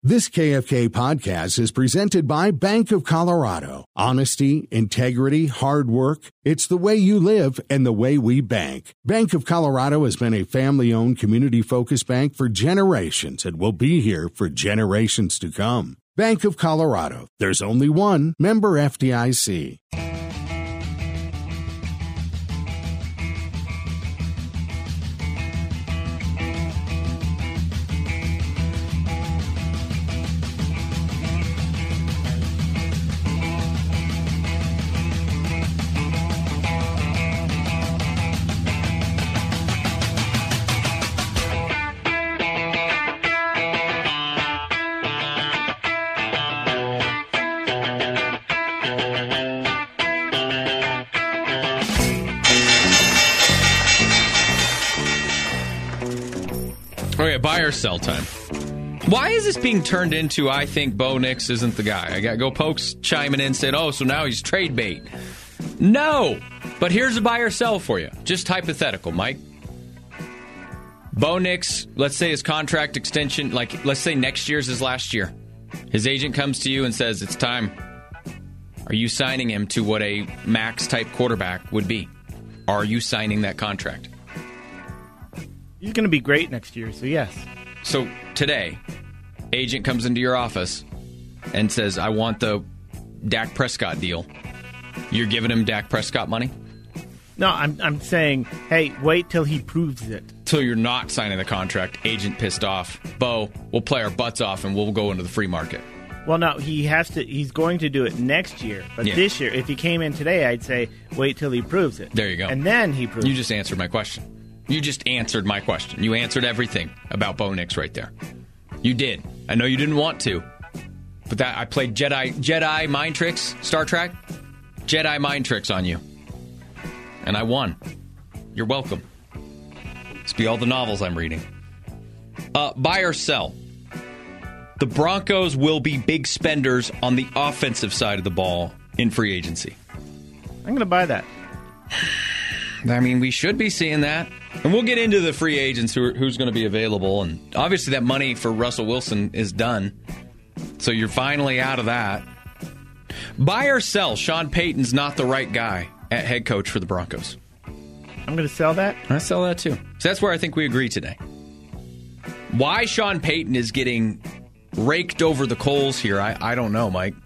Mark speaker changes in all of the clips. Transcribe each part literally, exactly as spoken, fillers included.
Speaker 1: This K F K podcast is presented by Bank of Colorado. Honesty, integrity, hard work. It's the way you live and the way we bank. Bank of Colorado has been a family-owned, community-focused bank for generations and will be here for generations to come. Bank of Colorado. There's only one. Member F D I C.
Speaker 2: Buy or sell time. Why is this being turned into, I think Bo Nix isn't the guy? I got Go Pokes chiming in and said, oh, so now he's trade bait. No, but here's a buy or sell for you. Just hypothetical, Mike. Bo Nix, let's say his contract extension, like let's say next year's his last year. His agent comes to you and says, it's time. Are you signing him to what a max type quarterback would be? Are you signing that contract?
Speaker 3: He's going to be great next year, so yes.
Speaker 2: So today, agent comes into your office and says, I want the Dak Prescott deal. You're giving him Dak Prescott money?
Speaker 3: No, I'm I'm saying, hey, wait till he proves it.
Speaker 2: Till you're not signing the contract, agent pissed off. Bo, we'll play our butts off and we'll go into the free market.
Speaker 3: Well, no, he has to. He's going to do it next year. But yeah. This year, if he came in today, I'd say, wait till he proves it.
Speaker 2: There you go.
Speaker 3: And then he proves it.
Speaker 2: You just answered my question. You just answered my question. You answered everything about Bo Nix right there. You did. I know you didn't want to, but that I played Jedi Jedi mind tricks, Star Trek, Jedi mind tricks on you, and I won. You're welcome. It's be all the novels I'm reading. Uh, buy or sell. The Broncos will be big spenders on the offensive side of the ball in free agency.
Speaker 3: I'm going to buy that.
Speaker 2: I mean, we should be seeing that. And we'll get into the free agents who are, who's going to be available. And obviously that money for Russell Wilson is done. So you're finally out of that. Buy or sell, Sean Payton's not the right guy at head coach for the Broncos.
Speaker 3: I'm going to sell that.
Speaker 2: I sell that too. So that's where I think we agree today. Why Sean Payton is getting raked over the coals here, I, I don't know, Mike.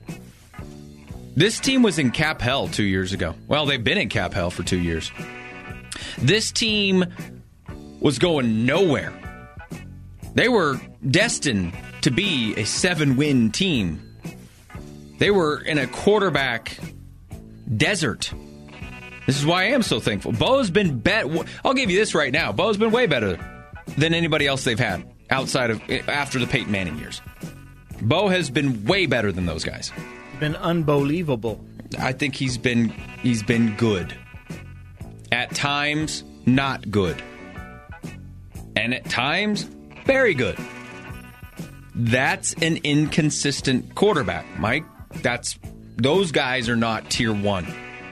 Speaker 2: This team was in cap hell two years ago. Well, they've been in cap hell for two years. This team was going nowhere. They were destined to be a seven-win team. They were in a quarterback desert. This is why I am so thankful. Bo's been bet. I'll give you this right now. Bo's been way better than anybody else they've had outside of after the Peyton Manning years. Bo has been way better than those guys.
Speaker 3: Been unbelievable.
Speaker 2: I think he's been he's been good. At times, not good. And at times, very good. That's an inconsistent quarterback, Mike. That's those guys are not tier one.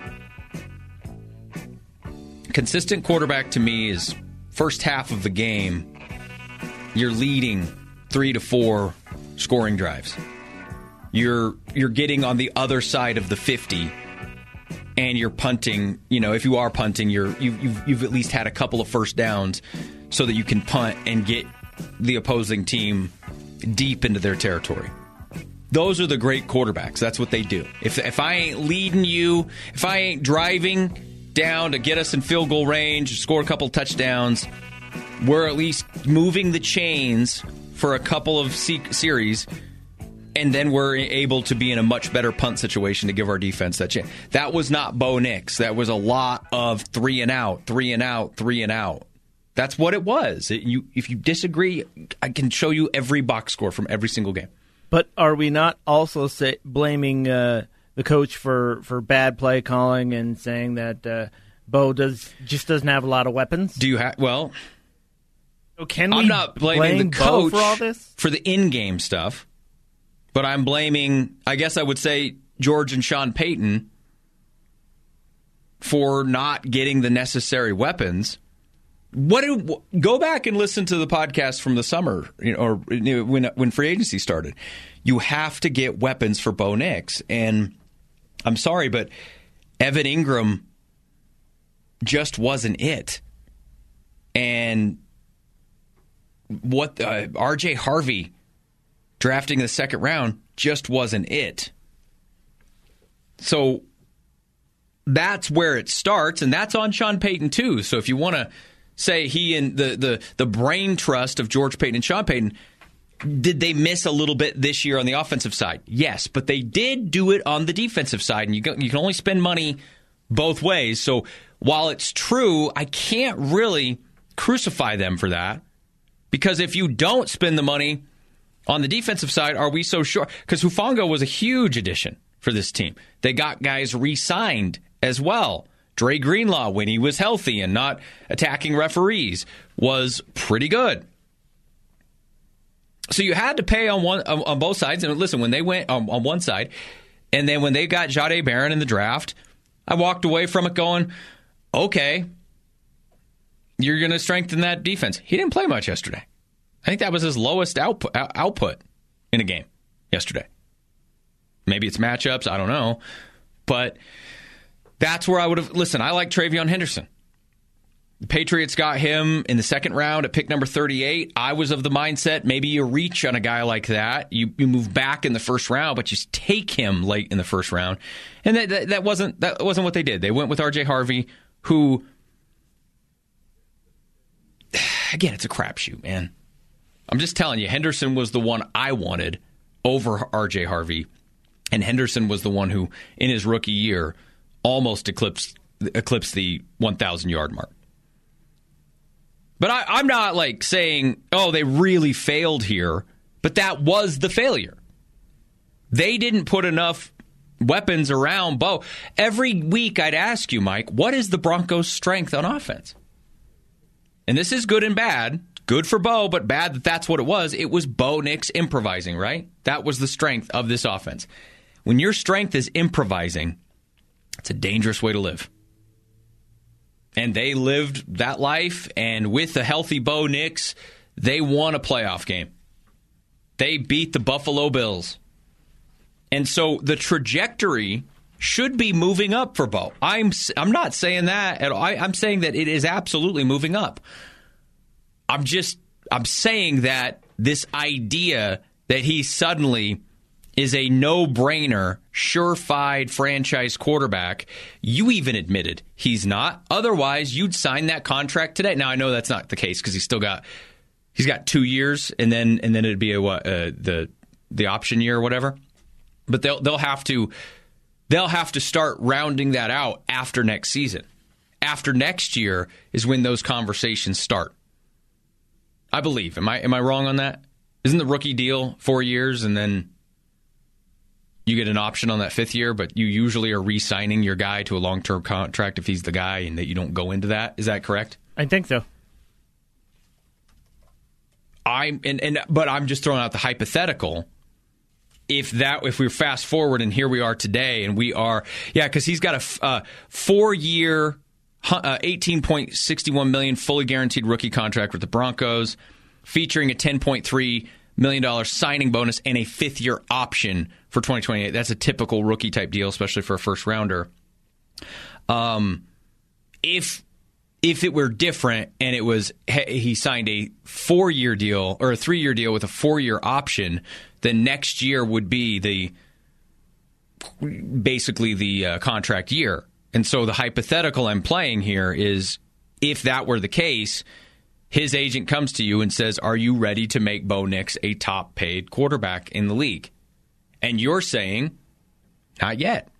Speaker 2: Consistent quarterback to me is first half of the game, you're leading three to four scoring drives. You're you're getting on the other side of the fifty, and you're punting. You know, if you are punting, you're you've you've, you've at least had a couple of first downs, so that you can punt and get the opposing team deep into their territory. Those are the great quarterbacks. That's what they do. If if I ain't leading you, if I ain't driving down to get us in field goal range, score a couple touchdowns, we're at least moving the chains for a couple of se- series. And then we're able to be in a much better punt situation to give our defense that chance. That was not Bo Nix. That was a lot of three and out, three and out, three and out. That's what it was. It, you, if you disagree, I can show you every box score from every single game.
Speaker 3: But are we not also say, blaming uh, the coach for, for bad play calling and saying that uh, Bo does just doesn't have a lot of weapons?
Speaker 2: Do you have well?
Speaker 3: So can we
Speaker 2: I'm not blaming
Speaker 3: blame
Speaker 2: the coach
Speaker 3: Bo for all this
Speaker 2: for the in-game stuff. But I'm blaming, I guess I would say, George and Sean Payton for not getting the necessary weapons What do, go back and listen to the podcast from the summer, you know, or when when free agency started. You have to get weapons for Bo Nix, and I'm sorry, but Evan Ingram just wasn't it. And what uh, R J Harvey drafting in the second round just wasn't it. So that's where it starts, and that's on Sean Payton too. So if you want to say he and the, the, the brain trust of George Payton and Sean Payton, did they miss a little bit this year on the offensive side? Yes, but they did do it on the defensive side, and you, go, you can only spend money both ways. So while it's true, I can't really crucify them for that, because if you don't spend the money on the defensive side, are we so sure? Because Hufanga was a huge addition for this team. They got guys re-signed as well. Dre Greenlaw, when he was healthy and not attacking referees, was pretty good. So you had to pay on one on both sides. And listen, when they went on, on one side, and then when they got Jahdae Barron in the draft, I walked away from it going, okay, you're going to strengthen that defense. He didn't play much yesterday. I think that was his lowest output, output in a game yesterday. Maybe it's matchups, I don't know. But that's where I would have... Listen, I like Travion Henderson. The Patriots got him in the second round at pick number thirty-eight. I was of the mindset, maybe you reach on a guy like that. You, you move back in the first round, but you take him late in the first round. And that, that, that wasn't that wasn't what they did. They went with R J Harvey, who... Again, it's a crapshoot, man. I'm just telling you, Henderson was the one I wanted over R J Harvey. And Henderson was the one who, in his rookie year, almost eclipsed, eclipsed the one thousand yard mark. But I, I'm not like saying, oh, they really failed here. But that was the failure. They didn't put enough weapons around Bo. Every week I'd ask you, Mike, what is the Broncos' strength on offense? And this is good and bad. Good for Bo, but bad that that's what it was. It was Bo Nix improvising, right? That was the strength of this offense. When your strength is improvising, it's a dangerous way to live. And they lived that life, and with a healthy Bo Nix, they won a playoff game. They beat the Buffalo Bills. And so the trajectory should be moving up for Bo. I'm I'm not saying that at all. I, I'm saying that it is absolutely moving up. I'm just I'm saying that this idea that he suddenly is a no-brainer, surefire franchise quarterback, you even admitted he's not. Otherwise, you'd sign that contract today. Now, I know that's not the case because he's still got he's got two years, and then and then it'd be a what uh, the the option year or whatever. But they'll they'll have to they'll have to start rounding that out after next season. After next year is when those conversations start. I believe. Am I am I wrong on that? Isn't the rookie deal four years and then you get an option on that fifth year, but you usually are re-signing your guy to a long-term contract if he's the guy and that you don't go into that? Is that correct?
Speaker 3: I think so.
Speaker 2: I'm and, and but I'm just throwing out the hypothetical. If that if we fast forward and here we are today and we are yeah because he's got a uh, four-year Uh, eighteen point six one million dollars fully guaranteed rookie contract with the Broncos, featuring a ten point three million dollars signing bonus and a fifth-year option for twenty twenty-eight. That's a typical rookie-type deal, especially for a first-rounder. Um, if if it were different and it was he signed a four-year deal or a three-year deal with a four-year option, then next year would be the basically the uh, contract year. And so the hypothetical I'm playing here is if that were the case, his agent comes to you and says, are you ready to make Bo Nix a top-paid quarterback in the league? And you're saying, not yet.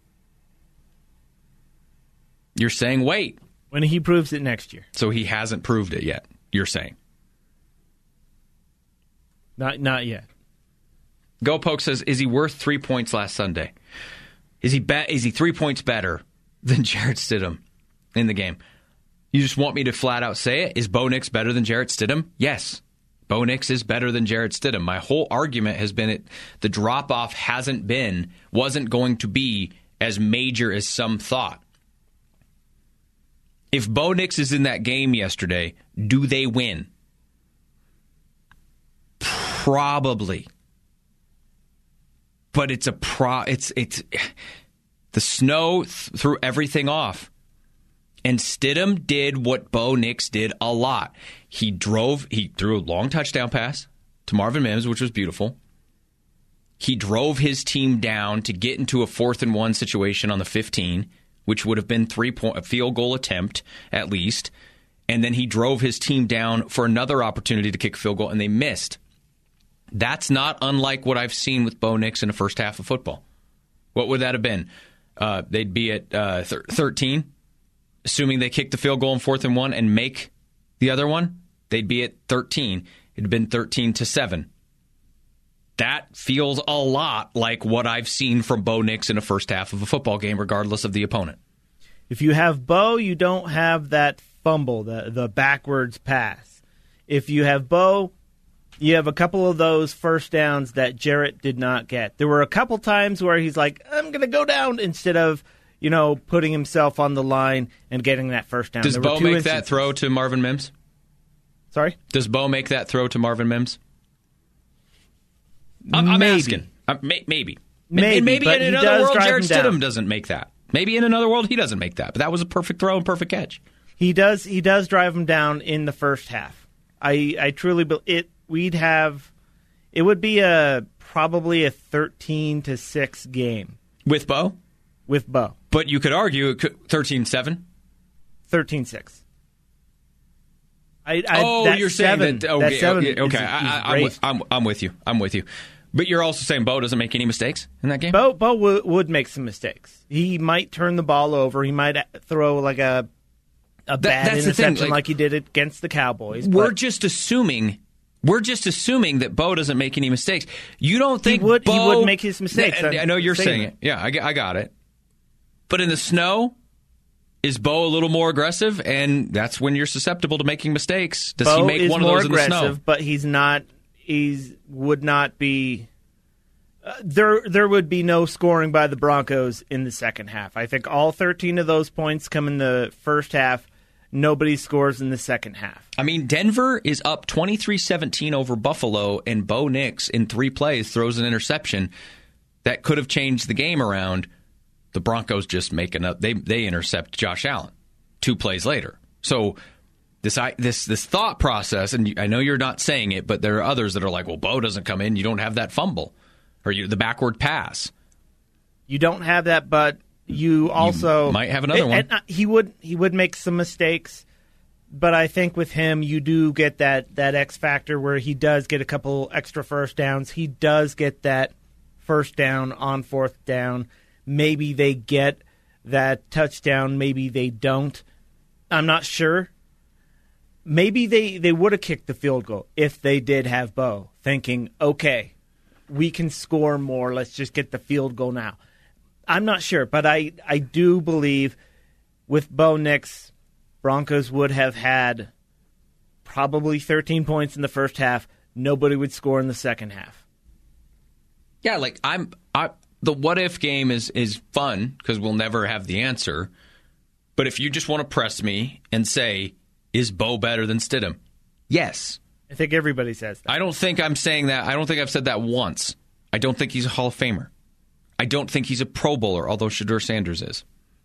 Speaker 2: You're saying, wait.
Speaker 3: When he proves it next year.
Speaker 2: So he hasn't proved it yet, you're saying.
Speaker 3: Not not yet.
Speaker 2: GoPoke says, is he worth three points last Sunday? Is he be- Is he three points better than Jarrett Stidham in the game? You just want me to flat out say it? Is Bo Nix better than Jarrett Stidham? Yes. Bo Nix is better than Jarrett Stidham. My whole argument has been it the drop-off hasn't been, wasn't going to be as major as some thought. If Bo Nix is in that game yesterday, Do they win? Probably. But it's a pro. It's it's the snow th- threw everything off, and Stidham did what Bo Nix did a lot. He drove. He threw a long touchdown pass to Marvin Mims, which was beautiful. He drove his team down to get into a fourth and one situation on the fifteen, which would have been three point a field goal attempt at least, and then he drove his team down for another opportunity to kick a field goal, and they missed. That's not unlike what I've seen with Bo Nix in the first half of football. What would that have been? Uh, they'd be at uh, th- thirteen, assuming they kick the field goal in fourth and one and make the other one. They'd be at thirteen. It'd have been thirteen to seven. That feels a lot like what I've seen from Bo Nix in the first half of a football game, regardless of the opponent.
Speaker 3: If you have Bo, you don't have that fumble, the the backwards pass. If you have Bo, you have a couple of those first downs that Jarrett did not get. There were a couple times where he's like, I'm going to go down, instead of, you know, putting himself on the line and getting that first down.
Speaker 2: Does
Speaker 3: there
Speaker 2: Bo make
Speaker 3: instances.
Speaker 2: that throw to Marvin Mims?
Speaker 3: Sorry?
Speaker 2: Does Bo make that throw to Marvin Mims? I'm, I'm
Speaker 3: maybe.
Speaker 2: asking. Uh, may, maybe.
Speaker 3: Maybe,
Speaker 2: maybe
Speaker 3: but
Speaker 2: in
Speaker 3: he
Speaker 2: another
Speaker 3: does
Speaker 2: world,
Speaker 3: drive
Speaker 2: Jarrett
Speaker 3: him down.
Speaker 2: Stidham doesn't make that. Maybe in another world, he doesn't make that. But that was a perfect throw and perfect catch.
Speaker 3: He does He does drive him down in the first half. I, I truly believe it. We'd have... It would be a probably a thirteen to six game.
Speaker 2: With Bo?
Speaker 3: With Bo.
Speaker 2: But you could argue thirteen seven?
Speaker 3: thirteen six. I, I,
Speaker 2: oh,
Speaker 3: that
Speaker 2: you're
Speaker 3: seven,
Speaker 2: saying that. Okay,
Speaker 3: that seven
Speaker 2: okay, okay.
Speaker 3: Is,
Speaker 2: I,
Speaker 3: is
Speaker 2: I, I'm, with, I'm, I'm with you. I'm with you. But you're also saying Bo doesn't make any mistakes in that game?
Speaker 3: Bo, Bo w- would make some mistakes. He might turn the ball over. He might throw like a a
Speaker 2: that,
Speaker 3: bad
Speaker 2: that's
Speaker 3: interception
Speaker 2: the thing. Like,
Speaker 3: like he did against the Cowboys.
Speaker 2: We're
Speaker 3: but
Speaker 2: just assuming... We're just assuming that Bo doesn't make any mistakes. You don't think
Speaker 3: he would,
Speaker 2: Bo...
Speaker 3: He would make his mistakes.
Speaker 2: I, I know you're saying
Speaker 3: that.
Speaker 2: it. Yeah, I, I got it. But in the snow, is Bo a little more aggressive? And that's when you're susceptible to making mistakes. Does
Speaker 3: Bo
Speaker 2: he make
Speaker 3: is
Speaker 2: one of
Speaker 3: more
Speaker 2: those in the
Speaker 3: aggressive,
Speaker 2: snow?
Speaker 3: but he's not... He's would not be... Uh, there, there would be no scoring by the Broncos in the second half. I think all thirteen of those points come in the first half. Nobody scores in the second half.
Speaker 2: I mean, Denver is up twenty-three seventeen over Buffalo, and Bo Nix, in three plays, throws an interception that could have changed the game around. The Broncos just make enough. They they intercept Josh Allen two plays later. So this I, this this thought process, and I know you're not saying it, but there are others that are like, well, Bo doesn't come in, you don't have that fumble or you, the backward pass.
Speaker 3: You don't have that, but you also
Speaker 2: you might have another
Speaker 3: and,
Speaker 2: one.
Speaker 3: And, uh, he would he would make some mistakes, but I think with him you do get that that X factor where he does get a couple extra first downs. He does get that first down on fourth down. Maybe they get that touchdown. Maybe they don't. I'm not sure. Maybe they, they would have kicked the field goal if they did have Bo, thinking, okay, we can score more. Let's just get the field goal now. I'm not sure, but I, I do believe with Bo Nix, Broncos would have had probably thirteen points in the first half. Nobody would score in the second half.
Speaker 2: Yeah, like I'm I the what if game is is fun because we'll never have the answer. But if you just want to press me and say, is Bo better than Stidham? Yes.
Speaker 3: I think everybody says that.
Speaker 2: I don't think I'm saying that. I don't think I've said that once. I don't think he's a Hall of Famer. I don't think he's a Pro Bowler, although Shedeur Sanders is.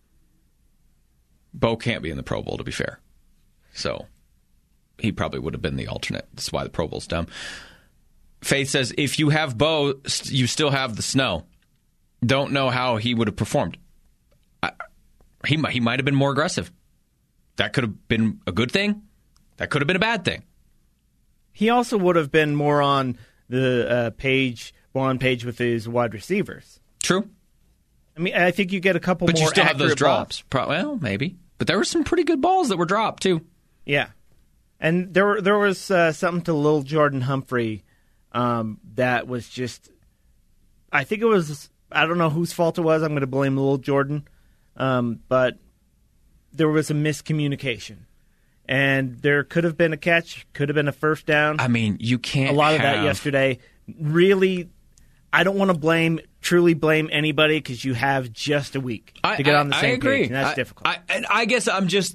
Speaker 2: Bo can't be in the Pro Bowl, to be fair. So he probably would have been the alternate. That's why the Pro Bowl's dumb. Faith says, if you have Bo, you still have the snow. Don't know how he would have performed. I, he, he might have been more aggressive. That could have been a good thing. That could have been a bad thing.
Speaker 3: He also would have been more on the uh, page, more on page with his wide receivers.
Speaker 2: True.
Speaker 3: I mean, I think you get a couple
Speaker 2: but
Speaker 3: more.
Speaker 2: But you still have those drops.
Speaker 3: Balls.
Speaker 2: Pro- well, maybe. But there were some pretty good balls that were dropped, too.
Speaker 3: Yeah. And there, there was uh, something to Lil Jordan Humphrey um, that was just, I think it was, I don't know whose fault it was. I'm going to blame Lil Jordan. Um, but there was a miscommunication. And there could have been a catch, could have been a first down.
Speaker 2: I mean, you can't
Speaker 3: A lot
Speaker 2: have...
Speaker 3: of that yesterday. Really, I don't want to blame, truly blame anybody because you have just a week
Speaker 2: I,
Speaker 3: to get
Speaker 2: I,
Speaker 3: on the same
Speaker 2: I agree.
Speaker 3: page. And that's
Speaker 2: I,
Speaker 3: difficult.
Speaker 2: I, and I guess I'm just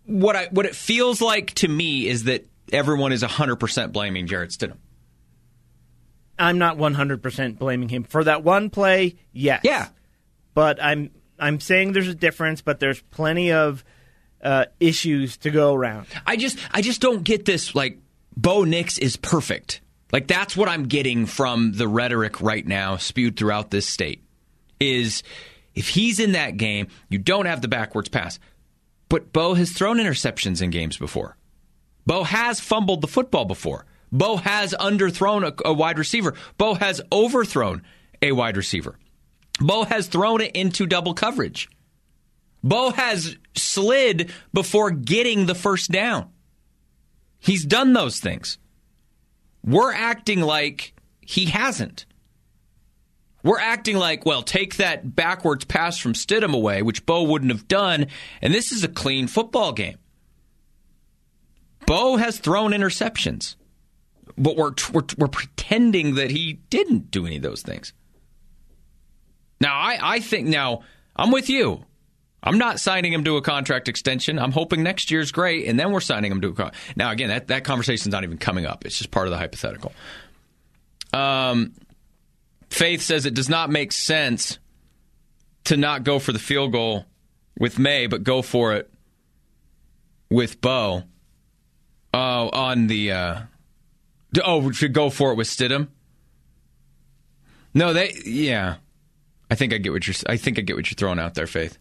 Speaker 2: what I what it feels like to me is that everyone is one hundred percent blaming Jarrett Stidham.
Speaker 3: I'm not one hundred percent blaming him for that one play. Yes.
Speaker 2: Yeah.
Speaker 3: But I'm I'm saying there's a difference, but there's plenty of uh, issues to go around.
Speaker 2: I just I just don't get this, like, Bo Nix is perfect. Like, that's what I'm getting from the rhetoric right now spewed throughout this state, is if he's in that game, you don't have the backwards pass. But Bo has thrown interceptions in games before. Bo has fumbled the football before. Bo has underthrown a, a wide receiver. Bo has overthrown a wide receiver. Bo has thrown it into double coverage. Bo has slid before getting the first down. He's done those things. We're acting like he hasn't. We're acting like, well, take that backwards pass from Stidham away, which Bo wouldn't have done, and this is a clean football game. Bo has thrown interceptions, but we're, we're, we're pretending that he didn't do any of those things. Now, I, I think, now, I'm with you. I'm not signing him to a contract extension. I'm hoping next year's great, and then we're signing him to a contract. Now, again, that, that conversation's not even coming up. It's just part of the hypothetical. Um, Faith says it does not make sense to not go for the field goal with May, but go for it with Bo. Oh, on the... Uh, oh, we should go for it with Stidham? No, they... Yeah. I think I get what you're. I think I get what you're throwing out there, Faith.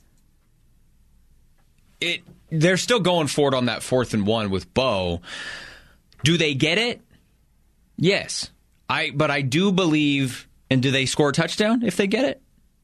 Speaker 2: It. They're still going for it on that fourth and one with Bo. Do they get it? Yes. I. But I do believe. And do they score a touchdown if they get it?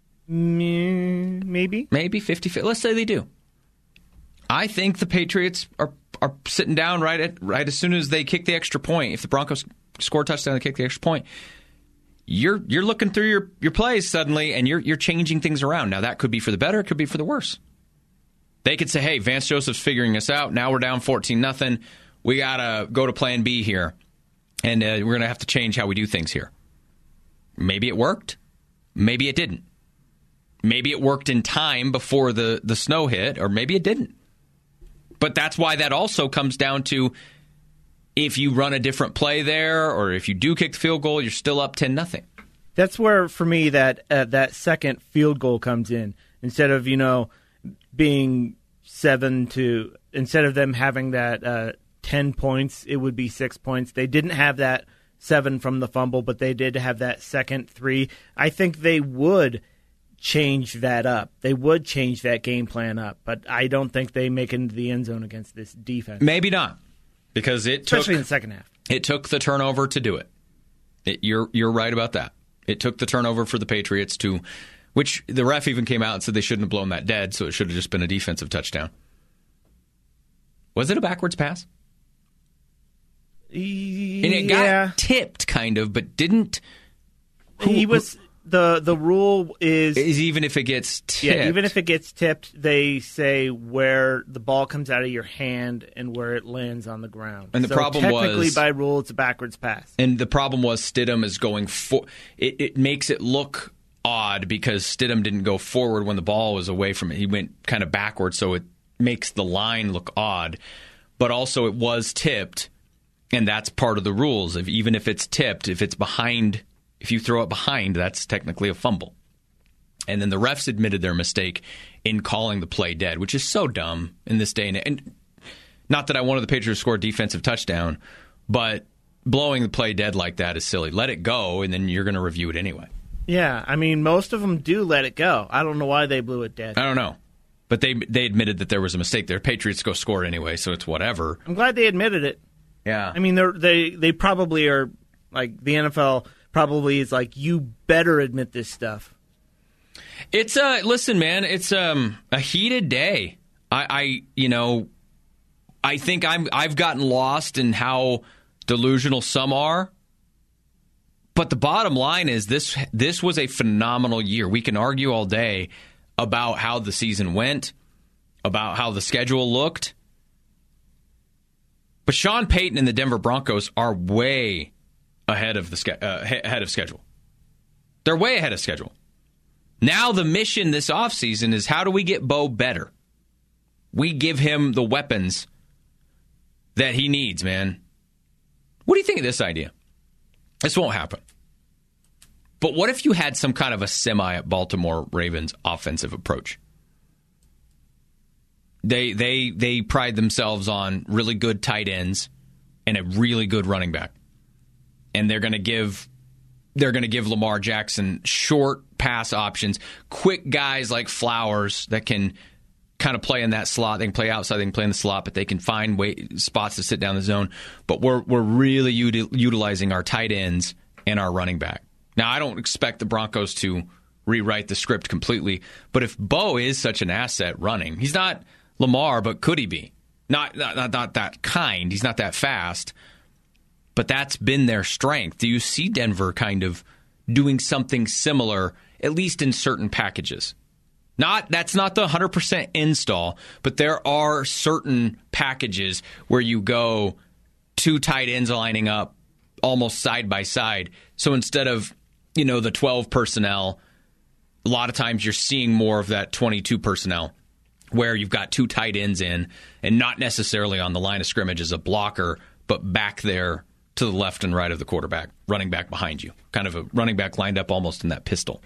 Speaker 3: Maybe.
Speaker 2: Maybe fifty. Let's say they do. I think the Patriots are are sitting down right at right as soon as they kick the extra point. If the Broncos score a touchdown, they kick the extra point. You're you're looking through your, your plays suddenly, and you're you're changing things around. Now, that could be for the better. It could be for the worse. They could say, hey, Vance Joseph's figuring us out. Now we're down fourteen nothing. We got to go to plan B here, and uh, we're going to have to change how we do things here. Maybe it worked. Maybe it didn't. Maybe it worked in time before the, the snow hit, or maybe it didn't. But that's why that also comes down to if you run a different play there, or if you do kick the field goal, you're still up ten nothing.
Speaker 3: That's where, for me, that uh, that second field goal comes in. Instead of, you know, being seven to, instead of them having that uh, ten points, it would be six points. They didn't have that seven from the fumble, but they did have that second three. I think they would change that up. They would change that game plan up, but I don't think they make it into the end zone against this defense.
Speaker 2: Maybe not, because it
Speaker 3: especially
Speaker 2: took,
Speaker 3: in the second half.
Speaker 2: It took the turnover to do it. it. You're you're right about that. It took the turnover for the Patriots to, which the ref even came out and said they shouldn't have blown that dead, so it should have just been a defensive touchdown. Was it a backwards pass?
Speaker 3: Yeah.
Speaker 2: And it got tipped, kind of, but didn't. Who,
Speaker 3: he was the the rule is
Speaker 2: is even if it gets tipped.
Speaker 3: Yeah, even if it gets tipped, they say where the ball comes out of your hand and where it lands on the ground.
Speaker 2: And the
Speaker 3: so
Speaker 2: problem
Speaker 3: technically,
Speaker 2: was,
Speaker 3: by rule, it's a backwards pass.
Speaker 2: And the problem was Stidham is going for it. It makes it look odd because Stidham didn't go forward when the ball was away from it. He went kind of backwards, so it makes the line look odd. But also, it was tipped. And that's part of the rules. If, even if it's tipped, if it's behind, if you throw it behind, that's technically a fumble. And then the refs admitted their mistake in calling the play dead, which is so dumb in this day. And, and not that I wanted the Patriots to score a defensive touchdown, but blowing the play dead like that is silly. Let it go, and then you're going to review it anyway.
Speaker 3: Yeah, I mean, most of them do let it go. I don't know why they blew it dead.
Speaker 2: I don't know. But they they admitted that there was a mistake there. Patriots go score anyway, so it's whatever.
Speaker 3: I'm glad they admitted it.
Speaker 2: Yeah.
Speaker 3: I mean, they're, they they probably are, like, the N F L probably is like, you better admit this stuff.
Speaker 2: It's, uh, listen, man, it's um, a heated day. I, I, you know, I think I'm, I've gotten lost in how delusional some are. But the bottom line is this, this was a phenomenal year. We can argue all day about how the season went, about how the schedule looked. But Sean Payton and the Denver Broncos are way ahead of the uh, ahead of schedule. They're way ahead of schedule. Now the mission this offseason is how do we get Bo better? We give him the weapons that he needs, man. What do you think of this idea? This won't happen. But what if you had some kind of a semi Baltimore Ravens offensive approach? They they they pride themselves on really good tight ends and a really good running back. And they're going to give they're going to give Lamar Jackson short pass options, quick guys like Flowers that can kind of play in that slot. They can play outside, they can play in the slot, but they can find way, spots to sit down the zone. But we're we're really util, utilizing our tight ends and our running back. Now, I don't expect the Broncos to rewrite the script completely, but if Bo is such an asset running, he's not Lamar, but could he be? Not not not, not that kind. He's not that fast. But that's been their strength. Do you see Denver kind of doing something similar, at least in certain packages? Not that's not the one hundred percent install, but there are certain packages where you go two tight ends lining up almost side by side. So instead of, you know, the twelve personnel, a lot of times you're seeing more of that twenty-two personnel where you've got two tight ends in and not necessarily on the line of scrimmage as a blocker, but back there to the left and right of the quarterback, running back behind you. Kind of a running back lined up almost in that pistol.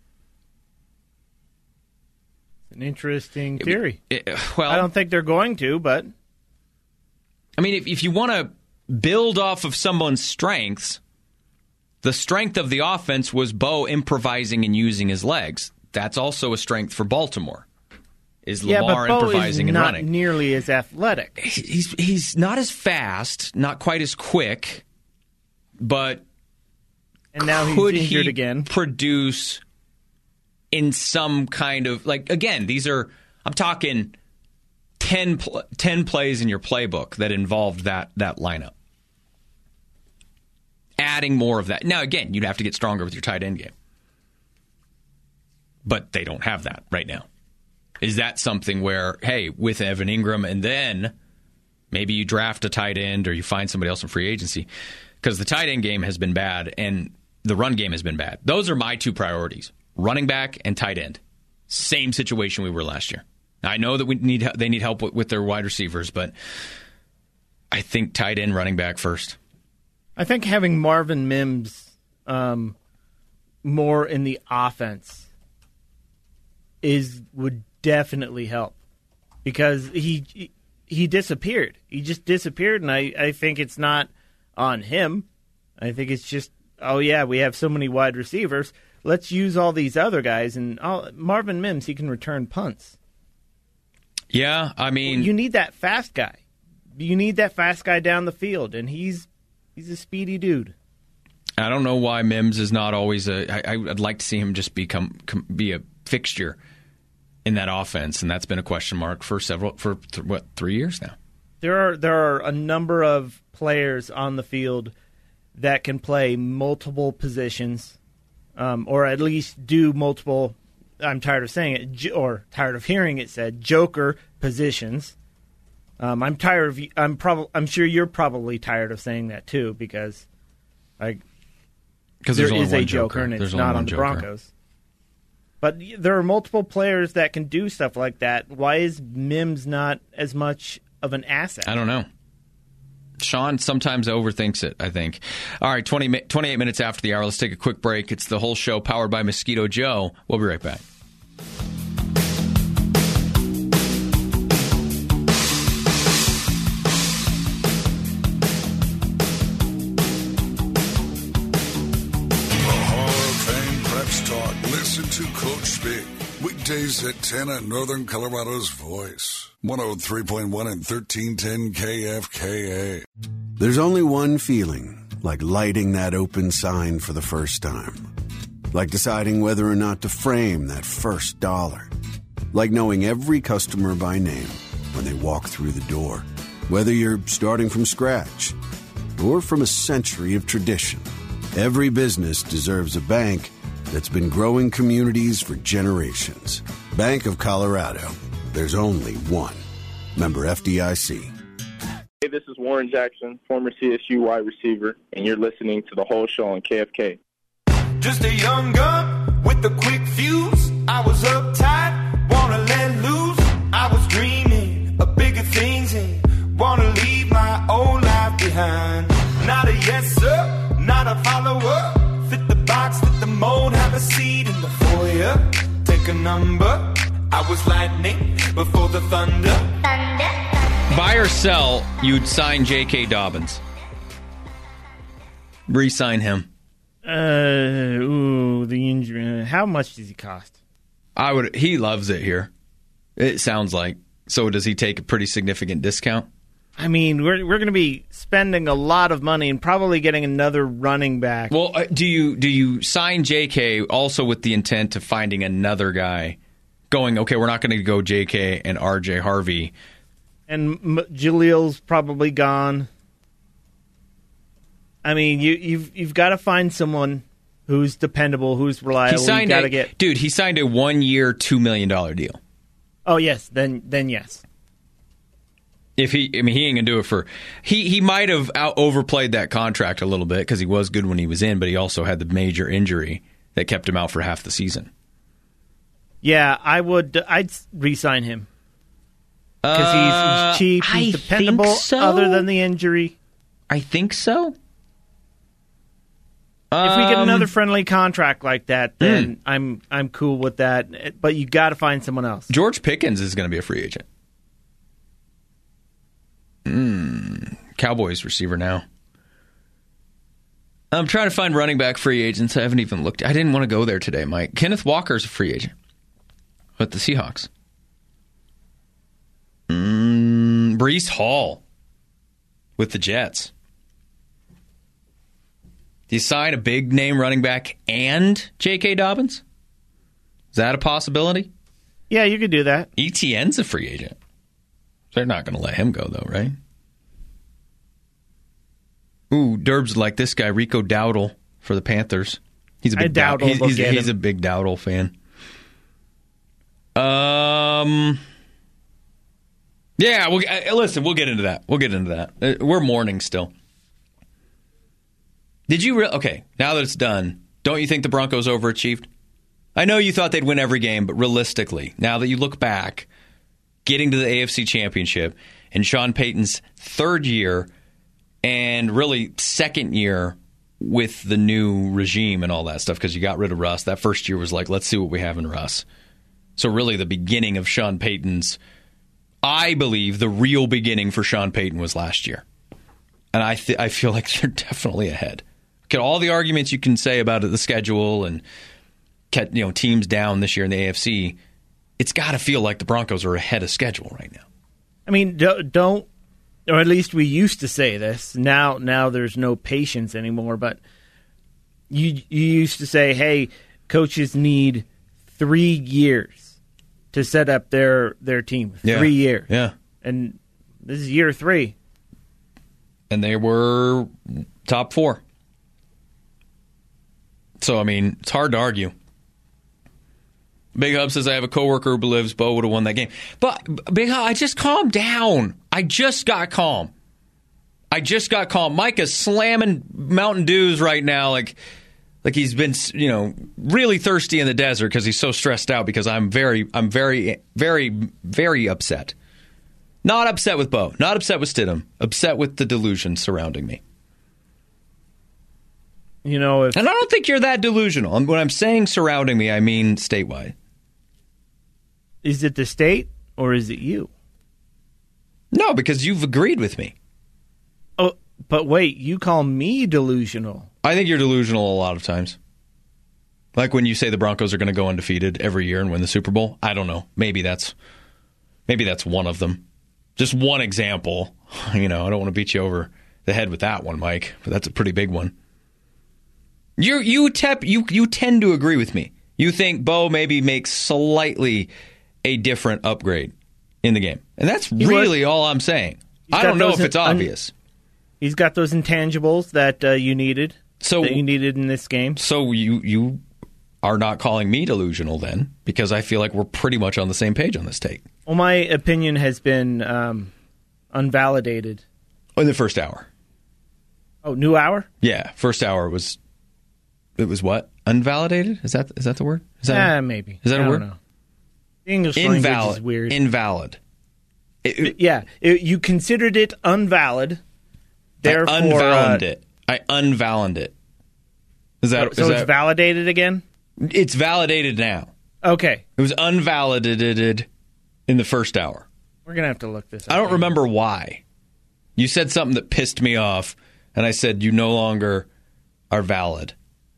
Speaker 3: An interesting theory.
Speaker 2: It, it, well,
Speaker 3: I don't think they're going to, but
Speaker 2: I mean, if, if you want to build off of someone's strengths, the strength of the offense was Bo improvising and using his legs. That's also a strength for Baltimore. Is Lamar
Speaker 3: yeah, but Bo
Speaker 2: improvising
Speaker 3: is
Speaker 2: and
Speaker 3: not
Speaker 2: running?
Speaker 3: Nearly as athletic.
Speaker 2: He's he's not as fast, not quite as quick, but
Speaker 3: and now he's
Speaker 2: could
Speaker 3: injured
Speaker 2: he
Speaker 3: again.
Speaker 2: Produce in some kind of, like, again, these are, I'm talking ten, pl- ten plays in your playbook that involved that that lineup. Adding more of that. Now, again, you'd have to get stronger with your tight end game. But they don't have that right now. Is that something where, hey, with Evan Ingram, and then maybe you draft a tight end or you find somebody else in free agency? Because the tight end game has been bad and the run game has been bad. Those are my two priorities, running back and tight end. Same situation we were last year. I know that we need they need help with, with their wide receivers, but I think tight end, running back first.
Speaker 3: I think having Marvin Mims um, more in the offense is would definitely help, because he, he he disappeared. He just disappeared, and I, I think it's not on him. I think it's just, oh, yeah, we have so many wide receivers. Let's use all these other guys. And oh, Marvin Mims, he can return punts.
Speaker 2: Yeah, I mean...
Speaker 3: You need that fast guy. You need that fast guy down the field, and he's he's a speedy dude.
Speaker 2: I don't know why Mims is not always a... I, I'd like to see him just become be a fixture in that offense, and that's been a question mark for several for th- what three years now.
Speaker 3: There are there are a number of players on the field that can play multiple positions, um, or at least do multiple. I'm tired of saying it, or tired of hearing it said, joker positions. Um, I'm tired of. I'm probably. I'm sure you're probably tired of saying that too, because, like,
Speaker 2: because
Speaker 3: there
Speaker 2: there's only
Speaker 3: is
Speaker 2: one
Speaker 3: a joker,
Speaker 2: joker.
Speaker 3: and it's
Speaker 2: there's
Speaker 3: not on the
Speaker 2: joker.
Speaker 3: Broncos. But there are multiple players that can do stuff like that. Why is Mims not as much of an asset?
Speaker 2: I don't know. Sean sometimes overthinks it, I think. All right, twenty, twenty-eight minutes after the hour. Let's take a quick break. It's the whole show powered by Mosquito Joe. We'll be right back.
Speaker 4: Listen to Coach Speak. Weekdays at ten at Northern Colorado's Voice. one oh three point one and thirteen ten K F K A.
Speaker 5: There's only one feeling, like lighting that open sign for the first time. Like deciding whether or not to frame that first dollar. Like knowing every customer by name when they walk through the door. Whether you're starting from scratch or from a century of tradition. Every business deserves a bank that's been growing communities for generations. Bank of Colorado. There's only one. Member F D I C.
Speaker 6: Hey, this is Warren Jackson, former C S U wide receiver, and you're listening to The Whole Show on K F K.
Speaker 7: Just a young gun with a quick fuse. I was uptight, wanna let loose. I was dreaming behind. Not a yes, sir, not a follower. Fit the box, fit the mold, have a seat in the foyer. Take a number. I was lightning before the thunder. Thunder.
Speaker 2: Buy or sell, you'd sign J K. Dobbins. Re-sign him.
Speaker 3: Uh, ooh, the injury. How much does he cost?
Speaker 2: I would. He loves it here. It sounds like. So does he take a pretty significant discount?
Speaker 3: I mean, we're we're going to be spending a lot of money and probably getting another running back.
Speaker 2: Well, uh, do you do you sign J K also with the intent of finding another guy? Going, okay, we're not going to go J K and R J Harvey.
Speaker 3: And M- Jalil's probably gone. I mean, you, you've you've got to find someone who's dependable, who's reliable.
Speaker 2: He signed
Speaker 3: you gotta
Speaker 2: a,
Speaker 3: get...
Speaker 2: Dude, he signed a one-year, two million dollars deal.
Speaker 3: Oh, yes, then then yes.
Speaker 2: If he, I mean, he ain't gonna do it for. He he might have out overplayed that contract a little bit because he was good when he was in, but he also had the major injury that kept him out for half the season.
Speaker 3: Yeah, I would. I'd re-sign him because
Speaker 2: Uh,
Speaker 3: he's, he's cheap, he's
Speaker 2: I
Speaker 3: dependable.
Speaker 2: think so.
Speaker 3: Other than the injury,
Speaker 2: I think so.
Speaker 3: if we get
Speaker 2: Um,
Speaker 3: another friendly contract like that, then I'm I'm cool with that. But you got to find someone else.
Speaker 2: George Pickens is going to be a free agent. Mm, Cowboys receiver now. I'm trying to find running back free agents. I haven't even looked. I didn't want to go there today, Mike. Kenneth Walker's a free agent with the Seahawks. Mm, Breece Hall with the Jets. Do you sign a big name running back and J K. Dobbins? Is that a possibility?
Speaker 3: Yeah, you could do that.
Speaker 2: E T N's a free agent. They're not going to let him go, though, right? Ooh, Derb's like this guy, Rico Dowdle for the Panthers. He's a big
Speaker 3: I Dowdle
Speaker 2: he's,
Speaker 3: will
Speaker 2: he's,
Speaker 3: get
Speaker 2: he's
Speaker 3: him.
Speaker 2: a big Dowdle fan. Um, yeah. We'll, uh, listen, we'll get into that. We'll get into that. Uh, we're mourning still. Did you re- okay? Now that it's done, don't you think the Broncos overachieved? I know you thought they'd win every game, but realistically, now that you look back, getting to the A F C Championship in Sean Payton's third year and really second year with the new regime and all that stuff, because you got rid of Russ. That first year was like, let's see what we have in Russ. So really the beginning of Sean Payton's, I believe the real beginning for Sean Payton was last year. And I th- I feel like they're definitely ahead. Get all the arguments you can say about the schedule and you know teams down this year in the A F C, it's got to feel like the Broncos are ahead of schedule right now.
Speaker 3: I mean, don't, or at least we used to say this. Now, now there's no patience anymore. But you you used to say, "Hey, coaches need three years to set up their their team.
Speaker 2: Yeah.
Speaker 3: Three years."
Speaker 2: Yeah,
Speaker 3: and this is year three,
Speaker 2: and they were top four. So I mean, it's hard to argue. Big Hub says, I have a coworker who believes Bo would have won that game. But, Big Hub, I just calmed down. I just got calm. I just got calm. Micah's slamming Mountain Dews right now like like he's been, you know, really thirsty in the desert because he's so stressed out because I'm very, I'm very, very, very upset. Not upset with Bo. Not upset with Stidham. Upset with the delusion surrounding me.
Speaker 3: you know, if
Speaker 2: And I don't think you're that delusional. And when I'm saying surrounding me, I mean statewide.
Speaker 3: is it the state or is it you?
Speaker 2: No, because you've agreed with me.
Speaker 3: Oh, but wait, you call me delusional.
Speaker 2: I think you're delusional a lot of times. Like when you say the Broncos are going to go undefeated every year and win the Super Bowl. I don't know. Maybe that's maybe that's one of them. Just one example. You know, I don't want to beat you over the head with that one, Mike, but that's a pretty big one. You you tep, you you tend to agree with me. You think Bo maybe makes slightly a different upgrade in the game. And that's really all I'm saying.
Speaker 3: He's
Speaker 2: I
Speaker 3: got
Speaker 2: don't know
Speaker 3: those
Speaker 2: if it's
Speaker 3: un-
Speaker 2: obvious.
Speaker 3: He's got those intangibles that uh, you needed.
Speaker 2: So
Speaker 3: that you needed in this game.
Speaker 2: So you you are not calling me delusional then, because I feel like we're pretty much on the same page on this take.
Speaker 3: Well, my opinion has been um, unvalidated.
Speaker 2: In the first hour.
Speaker 3: Oh, new hour?
Speaker 2: Yeah, first hour was it was what? Unvalidated? Is that is that the word? Is that
Speaker 3: Yeah, maybe.
Speaker 2: Is that
Speaker 3: I
Speaker 2: a
Speaker 3: don't
Speaker 2: word?
Speaker 3: know. The English language
Speaker 2: Invalid.
Speaker 3: is weird.
Speaker 2: Invalid. It- it-
Speaker 3: yeah, it, you considered it unvalid, Therefore,
Speaker 2: I unvalid
Speaker 3: uh,
Speaker 2: it. I unvalid it. Is that
Speaker 3: so?
Speaker 2: is
Speaker 3: It's
Speaker 2: that,
Speaker 3: validated again.
Speaker 2: It's validated now.
Speaker 3: Okay,
Speaker 2: It was unvalidated in the first hour.
Speaker 3: we're gonna have to look this up.
Speaker 2: I don't remember why. You said something that pissed me off, and I said you no longer are valid.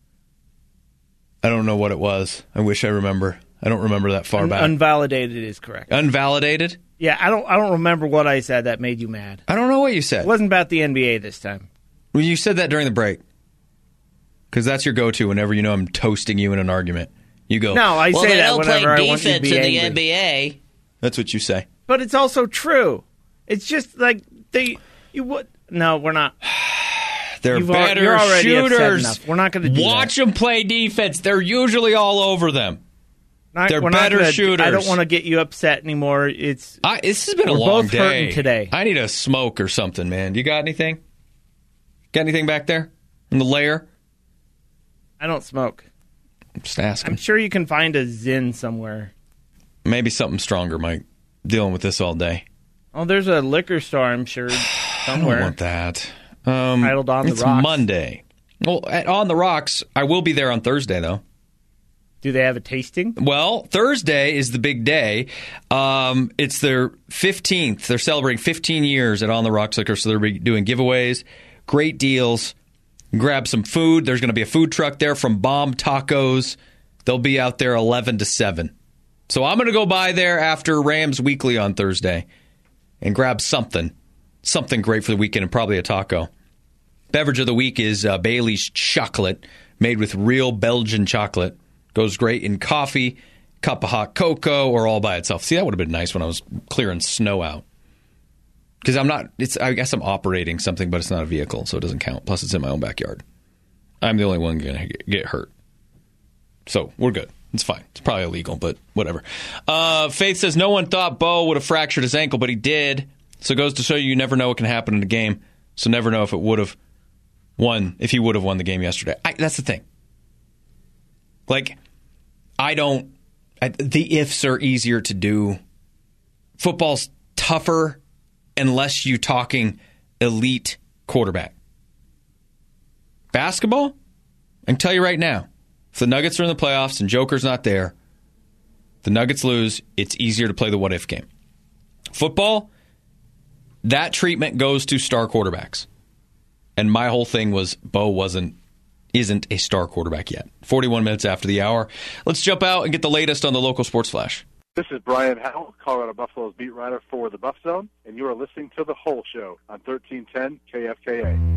Speaker 2: I don't know what it was. I wish I remember. I don't remember that far
Speaker 3: Un-
Speaker 2: back.
Speaker 3: Unvalidated is correct.
Speaker 2: Unvalidated?
Speaker 3: Yeah, I don't. I don't remember what I said that made you mad.
Speaker 2: I don't know what you
Speaker 3: It
Speaker 2: said.
Speaker 3: wasn't about the N B A this time.
Speaker 2: Well, you said that during the break. Because that's your go-to whenever you know I'm toasting you in an argument. You go,
Speaker 3: No, I
Speaker 2: well,
Speaker 3: say
Speaker 2: they
Speaker 3: that
Speaker 2: don't
Speaker 3: whenever
Speaker 2: play
Speaker 3: I want you to
Speaker 2: defense
Speaker 3: be
Speaker 2: in the
Speaker 3: angry.
Speaker 2: N B A. That's what you say.
Speaker 3: But it's also true. It's just like they. You would. No, we're not.
Speaker 2: They're
Speaker 3: You've al-
Speaker 2: better
Speaker 3: you're already upset
Speaker 2: shooters.
Speaker 3: enough. We're not going to do
Speaker 2: Watch
Speaker 3: that.
Speaker 2: them play defense. They're usually all over them.
Speaker 3: Not,
Speaker 2: They're
Speaker 3: we're not
Speaker 2: better
Speaker 3: gonna,
Speaker 2: shooters.
Speaker 3: I don't want to get you upset anymore. It's
Speaker 2: I, this has been
Speaker 3: We're
Speaker 2: a long
Speaker 3: both
Speaker 2: day.
Speaker 3: hurting today.
Speaker 2: I need a smoke or something, man. You got anything? Got anything back there in the lair?
Speaker 3: I don't smoke.
Speaker 2: I'm just asking.
Speaker 3: I'm sure you can find a Zin somewhere.
Speaker 2: Maybe something stronger, Mike. Dealing with this all day.
Speaker 3: Oh, there's a liquor store, I'm sure,
Speaker 2: I
Speaker 3: somewhere.
Speaker 2: don't want that. Um,
Speaker 3: Titled On the
Speaker 2: it's
Speaker 3: Rocks.
Speaker 2: Monday. Well, at On the Rocks, I will be there on Thursday, though.
Speaker 3: Do they have a tasting?
Speaker 2: Well, Thursday is the big day. Um, it's their fifteenth. They're celebrating fifteen years at On the Rocks Liquor, so they're doing giveaways, great deals. Grab some food. There's going to be a food truck there from Bomb Tacos. They'll be out there eleven to seven. So I'm going to go by there after Rams Weekly on Thursday and grab something, something great for the weekend, and probably a taco. Beverage of the week is uh, Bailey's Chocolate, made with real Belgian chocolate. Goes great in coffee, cup of hot cocoa, or all by itself. See, that would have been nice when I was clearing snow out. Because I'm not, it's, I guess I'm operating something, but it's not a vehicle, so it doesn't count. Plus, it's in my own backyard. I'm the only one going to get hurt. So, we're good. It's fine. It's probably illegal, but whatever. Uh, Faith says, no one thought Bo would have fractured his ankle, but he did. So, it goes to show you, you never know what can happen in a game. So, never know if it would have won, if he would have won the game yesterday. I, that's the thing. Like, I don't, I, the ifs are easier to do. Football's tougher unless you're talking elite quarterback. Basketball, I can tell you right now, if the Nuggets are in the playoffs and Joker's not there, the Nuggets lose, it's easier to play the what-if game. Football, that treatment goes to star quarterbacks. And my whole thing was Bo wasn't, isn't a star quarterback yet. forty-one minutes after the hour. Let's jump out and get the latest on the local sports flash.
Speaker 8: This is Brian Howell, Colorado Buffalo's beat writer for the Buff Zone, and you are listening to The Whole Show on thirteen ten K F K A.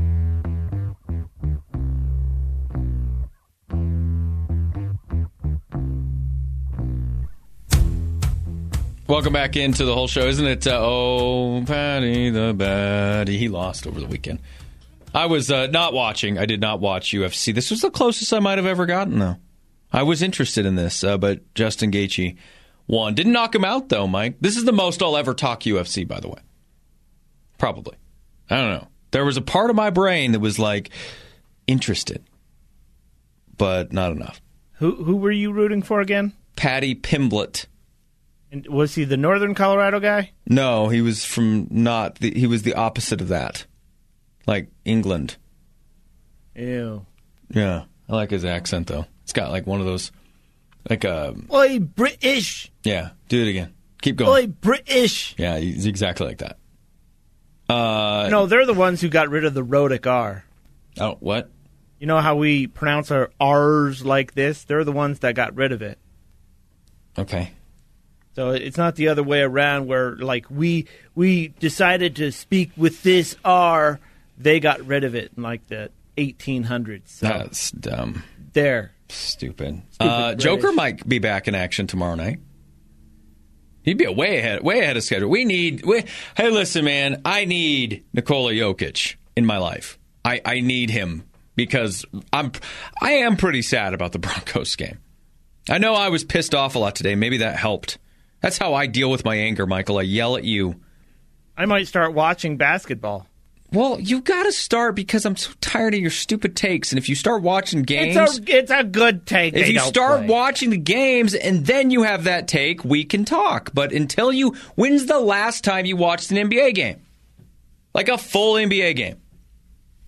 Speaker 2: Welcome back into The Whole Show. Isn't it, uh, oh, Patty the Batty. He lost over the weekend. I was uh, not watching. I did not watch U F C. This was the closest I might have ever gotten, though. I was interested in this, uh, but Justin Gaethje won. Didn't knock him out, though, Mike. This is the most I'll ever talk U F C, by the way. Probably. I don't know. There was a part of my brain that was, like, interested, but not enough.
Speaker 3: Who who were you rooting for again?
Speaker 2: Paddy Pimblett.
Speaker 3: And was he the Northern Colorado guy?
Speaker 2: No, he was from not. The, he was the opposite of that. Like England.
Speaker 3: Ew.
Speaker 2: Yeah. I like his accent, though. It's got, like, one of those, like a...
Speaker 3: Oi, British.
Speaker 2: Yeah, do it again. Keep going.
Speaker 3: Oi, British.
Speaker 2: Yeah, he's exactly like that. Uh,
Speaker 3: No, they're the ones who got rid of the rhotic R.
Speaker 2: Oh, what?
Speaker 3: You know how we pronounce our R's like this? They're the ones that got rid of it.
Speaker 2: Okay.
Speaker 3: So it's not the other way around where, like, we we decided to speak with this R. They got rid of it in, like, the eighteen hundreds. So
Speaker 2: That's dumb.
Speaker 3: there.
Speaker 2: Stupid.
Speaker 3: Stupid
Speaker 2: uh,
Speaker 3: British.
Speaker 2: Joker might be back in action tomorrow night. He'd be a way ahead, way ahead of schedule. We need. We, hey, listen, man. I need Nikola Jokic in my life. I, I need him because I'm. I am pretty sad about the Broncos game. I know I was pissed off a lot today. Maybe that helped. That's how I deal with my anger, Michael. I yell at you.
Speaker 3: I might start watching basketball.
Speaker 2: Well, you got to start because I'm so tired of your stupid takes. And if you start watching games,
Speaker 3: It's a, it's a good take.
Speaker 2: if
Speaker 3: They
Speaker 2: you
Speaker 3: don't
Speaker 2: start
Speaker 3: play.
Speaker 2: watching the games and then you have that take, we can talk. But until you, when's the last time you watched an N B A game? Like a full N B A game?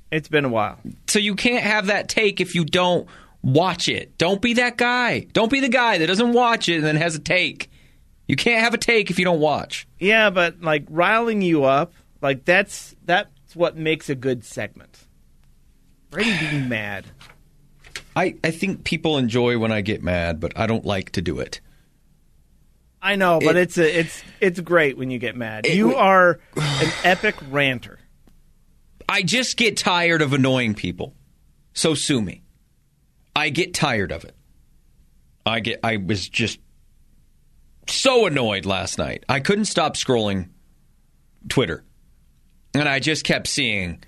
Speaker 3: It's been a while.
Speaker 2: So you can't have that take if you don't watch it. Don't be that guy. Don't be the guy that doesn't watch it and then has a take. You can't have a take if you don't watch.
Speaker 3: Yeah, but like riling you up, like that's that's what makes a good segment. Brady being mad.
Speaker 2: I, I think people enjoy when I get mad, but I don't like to do it.
Speaker 3: I know, but
Speaker 2: It-
Speaker 3: it's a, it's it's great when you get mad.
Speaker 2: It-
Speaker 3: you are an epic ranter.
Speaker 2: I just get tired of annoying people. So sue me. I get tired of it. I get. I was just so annoyed last night. I couldn't stop scrolling Twitter. And I just kept seeing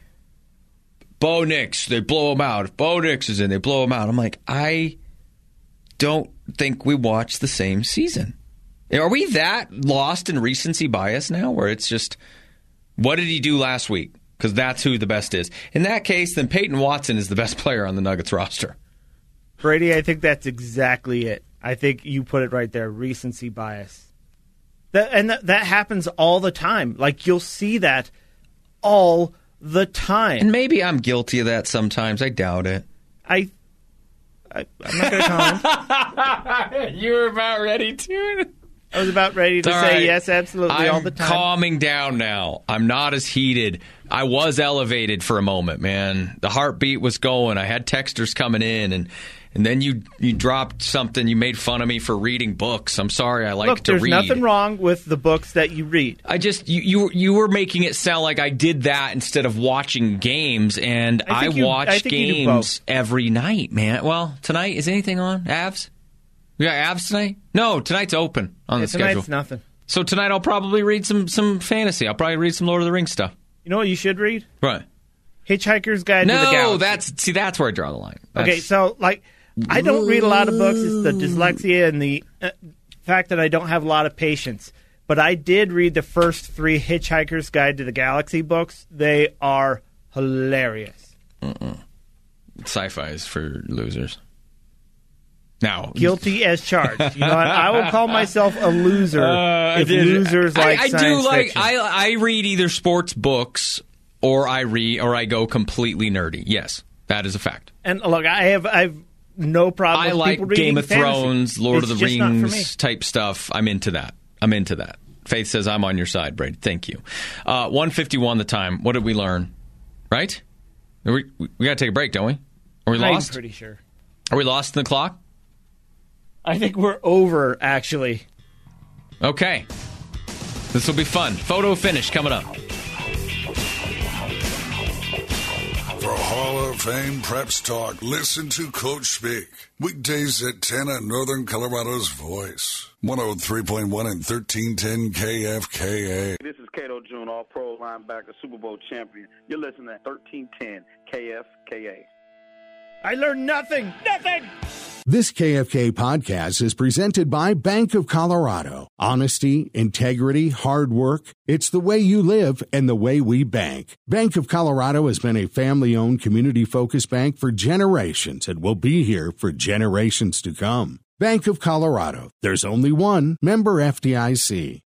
Speaker 2: Bo Nix, they blow him out. If Bo Nix is in, they blow him out. I'm like, I don't think we watch the same season. Are we that lost in recency bias now where it's just, what did he do last week? Because that's who the best is. In that case, then Peyton Watson is the best player on the Nuggets roster.
Speaker 3: Brady, I think that's exactly it. I think you put it right there, recency bias. That, and that, that happens all the time. Like, you'll see that all the time.
Speaker 2: And maybe I'm guilty of that sometimes. I doubt it.
Speaker 3: I, I I'm not going to comment.
Speaker 2: You were about ready to.
Speaker 3: I was about ready to
Speaker 2: All
Speaker 3: say
Speaker 2: right.
Speaker 3: yes, absolutely,
Speaker 2: I'm
Speaker 3: all the time.
Speaker 2: calming down now. I'm not as heated. I was elevated for a moment, man. The heartbeat was going. I had texters coming in, and and then you you dropped something. You made fun of me for reading books. I'm sorry. I like
Speaker 3: Look,
Speaker 2: to
Speaker 3: there's
Speaker 2: read.
Speaker 3: nothing wrong with the books that you read.
Speaker 2: I just you, you you were making it sound like I did that instead of watching games, and
Speaker 3: I
Speaker 2: I,
Speaker 3: think you-
Speaker 2: watch
Speaker 3: I think you do
Speaker 2: games
Speaker 3: both.
Speaker 2: every night, man. Well, tonight is anything on Avs? We got Avs tonight? No, tonight's open on
Speaker 3: Yeah,
Speaker 2: the schedule.
Speaker 3: tonight's nothing.
Speaker 2: So tonight I'll probably read some some fantasy. I'll probably read some Lord of the Rings stuff.
Speaker 3: You know what you should read?
Speaker 2: Right.
Speaker 3: Hitchhiker's Guide to the Galaxy.
Speaker 2: No, that's see that's where I draw the line. That's,
Speaker 3: Okay, so like, I don't read a lot of books. It's the dyslexia and the uh, fact that I don't have a lot of patience. But I did read the first three Hitchhiker's Guide to the Galaxy books. They are hilarious.
Speaker 2: sci-fi is for losers. Now,
Speaker 3: Guilty as charged. You know what? I will call myself a loser
Speaker 2: Uh,
Speaker 3: if
Speaker 2: dude,
Speaker 3: losers like
Speaker 2: I, I
Speaker 3: science
Speaker 2: do like
Speaker 3: fiction.
Speaker 2: I I read either sports books or I read or I go completely nerdy. Yes, that is a fact.
Speaker 3: And look, I have I have no problem.
Speaker 2: I
Speaker 3: with
Speaker 2: like
Speaker 3: people reading
Speaker 2: Game of
Speaker 3: fantasy.
Speaker 2: Thrones, Lord
Speaker 3: It's
Speaker 2: of the
Speaker 3: just not for me.
Speaker 2: Rings type stuff. I'm into that. I'm into that. Faith says I'm on your side, Brady. Thank you. Uh, one fifty-one the time. What did we learn? Right? We, we got to take a break, don't we? Are we
Speaker 3: I'm
Speaker 2: lost?
Speaker 3: pretty sure.
Speaker 2: Are we lost in the clock?
Speaker 3: I think we're over, actually.
Speaker 2: Okay. This will be fun. Photo finish coming up.
Speaker 4: For Hall of Fame Preps Talk, listen to Coach speak. Weekdays at ten on Northern Colorado's Voice. one oh three point one and thirteen ten K F K A.
Speaker 9: This is Cato June, all-pro linebacker, Super Bowl champion. You're listening to thirteen ten K F K A.
Speaker 3: I learned nothing. Nothing.
Speaker 1: This K F K podcast is presented by Bank of Colorado. Honesty, integrity, hard work. It's the way you live and the way we bank. Bank of Colorado has been a family-owned, community-focused bank for generations and will be here for generations to come. Bank of Colorado. There's only one. Member F D I C.